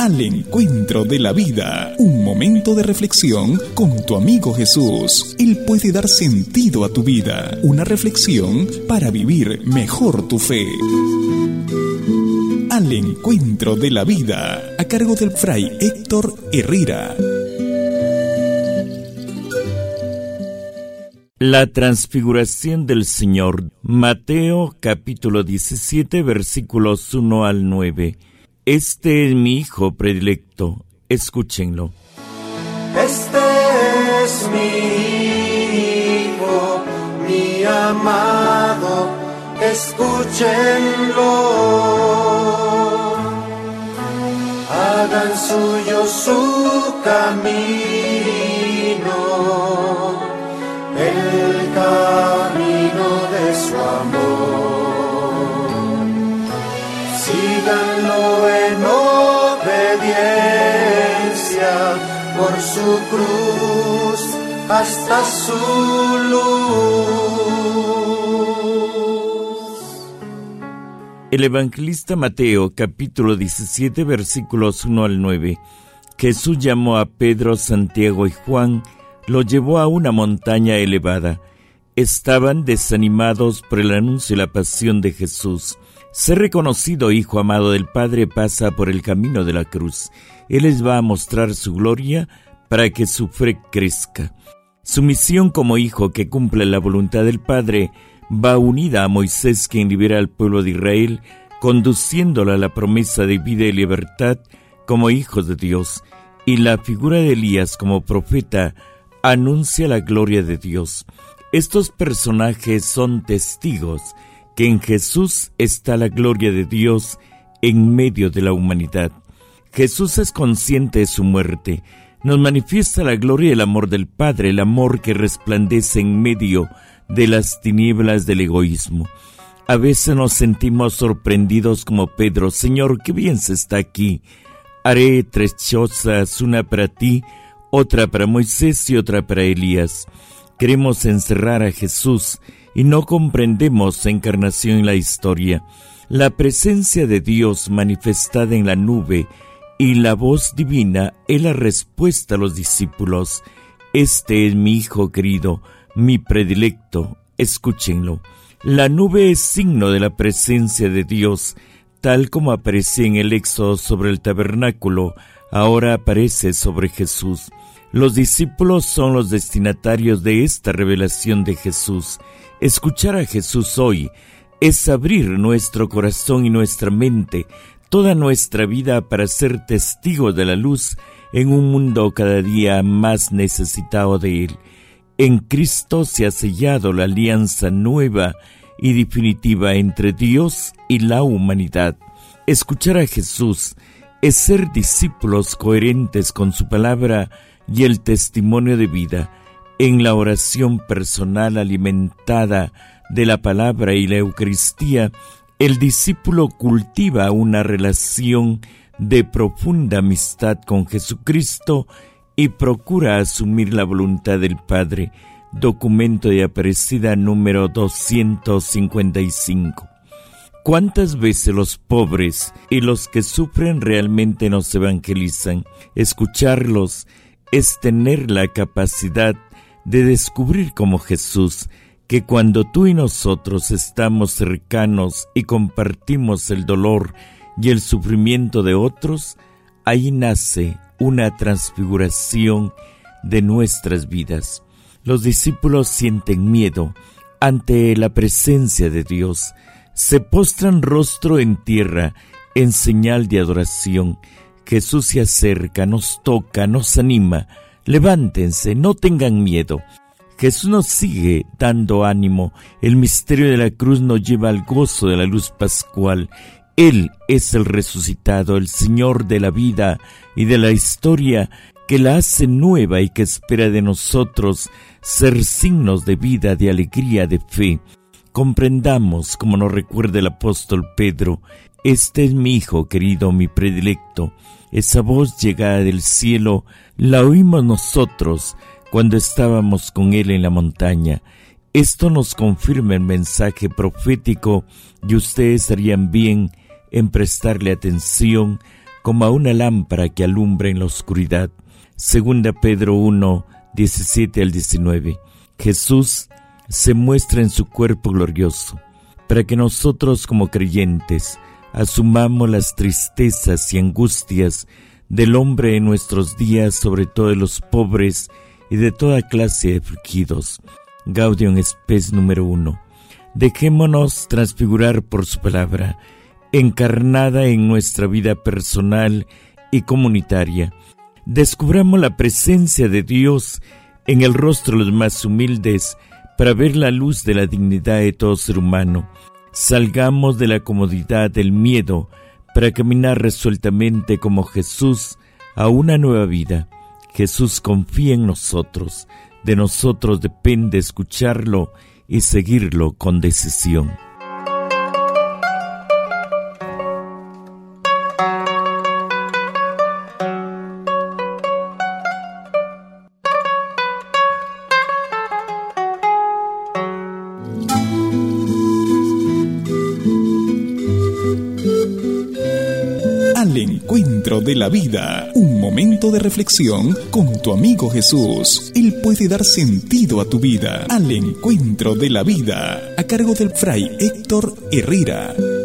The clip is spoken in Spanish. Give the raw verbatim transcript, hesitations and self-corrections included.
al encuentro de la vida. Un momento de reflexión con tu amigo Jesús. Él puede dar sentido a tu vida. Una reflexión para vivir mejor tu fe. Al encuentro de la vida, a cargo del Fray Héctor Herrera. La transfiguración del Señor. Mateo capítulo diecisiete, versículos uno al nueve. Este es mi Hijo predilecto, escúchenlo. Este es mi Hijo, mi amado, escúchenlo. Hagan suyo su camino, el camino de su amor. Síganlo en obediencia por su cruz hasta su luz. El evangelista Mateo, capítulo diecisiete, versículos uno al nueve. Jesús llamó a Pedro, Santiago y Juan, lo llevó a una montaña elevada. Estaban desanimados por el anuncio y la pasión de Jesús. Ser reconocido Hijo amado del Padre pasa por el camino de la cruz. Él les va a mostrar su gloria para que su fe crezca. Su misión como Hijo que cumple la voluntad del Padre va unida a Moisés, quien libera al pueblo de Israel, conduciéndola a la promesa de vida y libertad como hijos de Dios, y la figura de Elías como profeta anuncia la gloria de Dios. Estos personajes son testigos que en Jesús está la gloria de Dios en medio de la humanidad. Jesús es consciente de su muerte. Nos manifiesta la gloria y el amor del Padre, el amor que resplandece en medio de las tinieblas del egoísmo. A veces nos sentimos sorprendidos como Pedro. Señor, qué bien se está aquí. Haré tres chozas, una para ti, otra para Moisés y otra para Elías. Queremos encerrar a Jesús y no comprendemos su encarnación en la historia. La presencia de Dios manifestada en la nube y la voz divina es la respuesta a los discípulos. Este es mi Hijo querido, mi predilecto, escúchenlo. La nube es signo de la presencia de Dios, tal como aparecía en el Éxodo sobre el tabernáculo, ahora aparece sobre Jesús. Los discípulos son los destinatarios de esta revelación de Jesús. Escuchar a Jesús hoy es abrir nuestro corazón y nuestra mente, toda nuestra vida para ser testigos de la luz en un mundo cada día más necesitado de Él. En Cristo se ha sellado la alianza nueva y definitiva entre Dios y la humanidad. Escuchar a Jesús es ser discípulos coherentes con su palabra y el testimonio de vida. En la oración personal alimentada de la palabra y la Eucaristía, el discípulo cultiva una relación de profunda amistad con Jesucristo y procura asumir la voluntad del Padre. Documento de Aparecida número doscientos cincuenta y cinco. ¿Cuántas veces los pobres y los que sufren realmente nos evangelizan? Escucharlos es tener la capacidad de descubrir como Jesús, que cuando tú y nosotros estamos cercanos y compartimos el dolor y el sufrimiento de otros, ahí nace una transfiguración de nuestras vidas. Los discípulos sienten miedo ante la presencia de Dios. Se postran rostro en tierra en señal de adoración. Jesús se acerca, nos toca, nos anima. Levántense, no tengan miedo. Jesús nos sigue dando ánimo. El misterio de la cruz nos lleva al gozo de la luz pascual. Él es el resucitado, el Señor de la vida y de la historia, que la hace nueva y que espera de nosotros ser signos de vida, de alegría, de fe. Comprendamos, como nos recuerda el apóstol Pedro, este es mi Hijo querido, mi predilecto. Esa voz llegada del cielo la oímos nosotros cuando estábamos con Él en la montaña. Esto nos confirma el mensaje profético y ustedes harían bien en prestarle atención como a una lámpara que alumbra en la oscuridad. Segunda Pedro uno, diecisiete al diecinueve. Jesús se muestra en su cuerpo glorioso, para que nosotros como creyentes asumamos las tristezas y angustias del hombre en nuestros días, sobre todo de los pobres y de toda clase de afligidos. Gaudium Spes número uno. Dejémonos transfigurar por su palabra, encarnada en nuestra vida personal y comunitaria. Descubramos la presencia de Dios en el rostro de los más humildes para ver la luz de la dignidad de todo ser humano. Salgamos de la comodidad del miedo para caminar resueltamente como Jesús a una nueva vida. Jesús confía en nosotros. De nosotros depende escucharlo y seguirlo con decisión. Al encuentro de la vida, un momento de reflexión con tu amigo Jesús. Él puede dar sentido a tu vida. Al encuentro de la vida, a cargo del Fray Héctor Herrera.